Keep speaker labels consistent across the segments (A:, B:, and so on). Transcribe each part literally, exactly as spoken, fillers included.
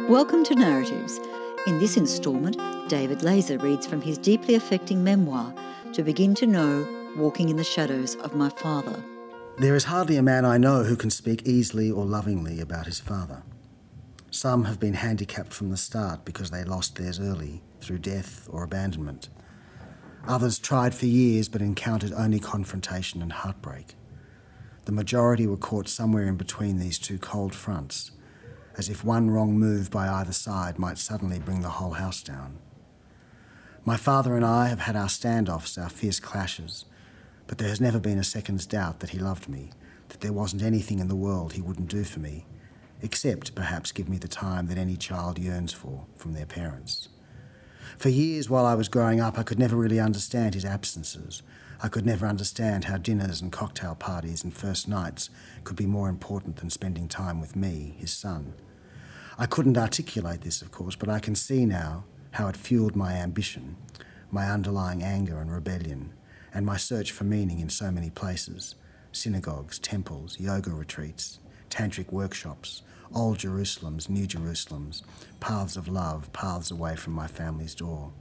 A: Welcome to Narratives. In this instalment, David Lazer reads from his deeply affecting memoir, To Begin to Know, Walking in the Shadows of My Father.
B: There is hardly a man I know who can speak easily or lovingly about his father. Some have been handicapped from the start because they lost theirs early, through death or abandonment. Others tried for years but encountered only confrontation and heartbreak. The majority were caught somewhere in between these two cold fronts, as if one wrong move by either side might suddenly bring the whole house down. My father and I have had our standoffs, our fierce clashes, but there has never been a second's doubt that he loved me, that there wasn't anything in the world he wouldn't do for me, except perhaps give me the time that any child yearns for from their parents. For years while I was growing up, I could never really understand his absences. I could never understand how dinners and cocktail parties and first nights could be more important than spending time with me, his son. I couldn't articulate this, of course, but I can see now how it fueled my ambition, my underlying anger and rebellion, and my search for meaning in so many places: synagogues, temples, yoga retreats, tantric workshops, old Jerusalems, new Jerusalems, paths of love, paths away from my family's door.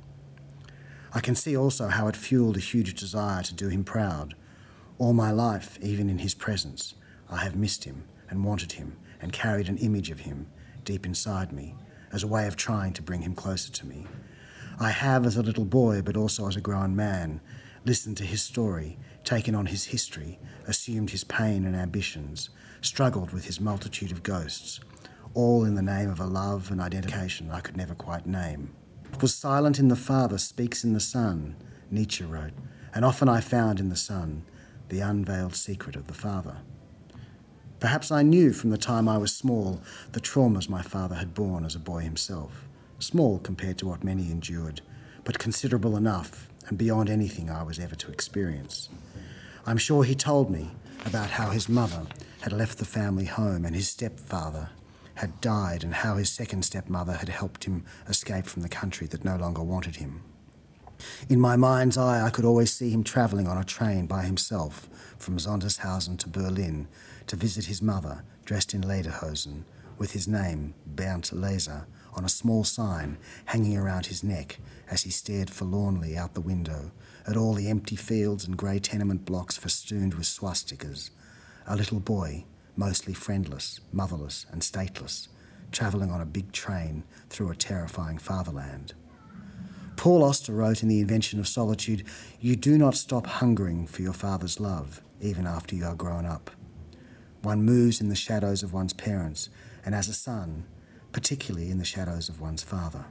B: I can see also how it fueled a huge desire to do him proud. All my life, even in his presence, I have missed him and wanted him and carried an image of him deep inside me as a way of trying to bring him closer to me. I have, as a little boy, but also as a grown man, listened to his story, taken on his history, assumed his pain and ambitions, struggled with his multitude of ghosts, all in the name of a love and identification I could never quite name. Was silent in the Father, speaks in the Son, Nietzsche wrote, and often I found in the Son the unveiled secret of the Father. Perhaps I knew from the time I was small the traumas my father had borne as a boy himself, small compared to what many endured, but considerable enough and beyond anything I was ever to experience. I'm sure he told me about how his mother had left the family home and his stepfather had died, and how his second stepmother had helped him escape from the country that no longer wanted him. In my mind's eye, I could always see him travelling on a train by himself from Sondershausen to Berlin to visit his mother, dressed in lederhosen, with his name, Bernd Lazer, on a small sign hanging around his neck as he stared forlornly out the window at all the empty fields and grey tenement blocks festooned with swastikas. A little boy, mostly friendless, motherless and stateless, travelling on a big train through a terrifying fatherland. Paul Auster wrote in The Invention of Solitude, "You do not stop hungering for your father's love, even after you are grown up. One moves in the shadows of one's parents, and as a son, particularly in the shadows of one's father."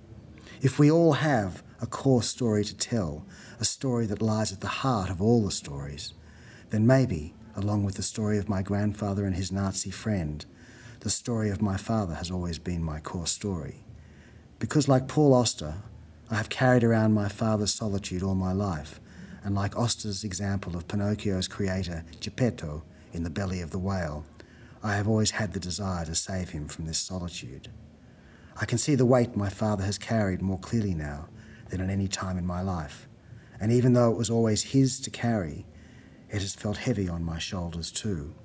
B: If we all have a core story to tell, a story that lies at the heart of all the stories, then maybe, along with the story of my grandfather and his Nazi friend, the story of my father has always been my core story. Because like Paul Auster, I have carried around my father's solitude all my life, and like Auster's example of Pinocchio's creator, Geppetto, in the belly of the whale, I have always had the desire to save him from this solitude. I can see the weight my father has carried more clearly now than at any time in my life, and even though it was always his to carry, it has felt heavy on my shoulders too.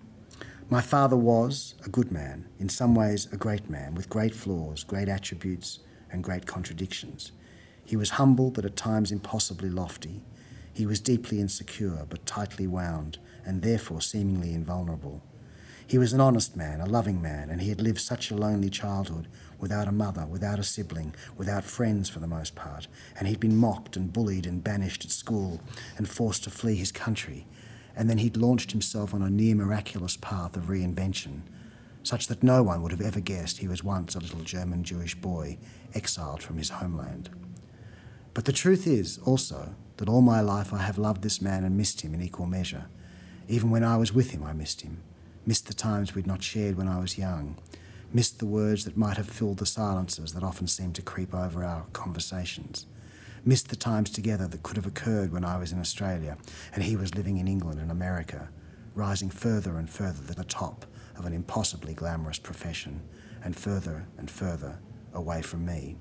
B: My father was a good man, in some ways a great man, with great flaws, great attributes, and great contradictions. He was humble, but at times impossibly lofty. He was deeply insecure, but tightly wound, and therefore seemingly invulnerable. He was an honest man, a loving man, and he had lived such a lonely childhood, without a mother, without a sibling, without friends for the most part, and he'd been mocked and bullied and banished at school and forced to flee his country, and then he'd launched himself on a near-miraculous path of reinvention, such that no one would have ever guessed he was once a little German Jewish boy exiled from his homeland. But the truth is, also, that all my life I have loved this man and missed him in equal measure. Even when I was with him, I missed him. Missed the times we'd not shared when I was young, missed the words that might have filled the silences that often seemed to creep over our conversations, missed the times together that could have occurred when I was in Australia and he was living in England and America, rising further and further to the top of an impossibly glamorous profession, and further and further away from me.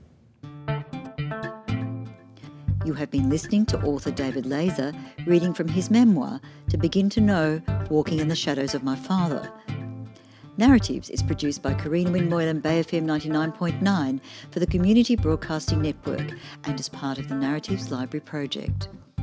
A: You have been listening to author David Lazer reading from his memoir, To Begin to Know, Walking in the Shadows of My Father. Narratives is produced by Karina Winmoyle and Bay F M ninety-nine point nine for the Community Broadcasting Network and is part of the Narratives Library project.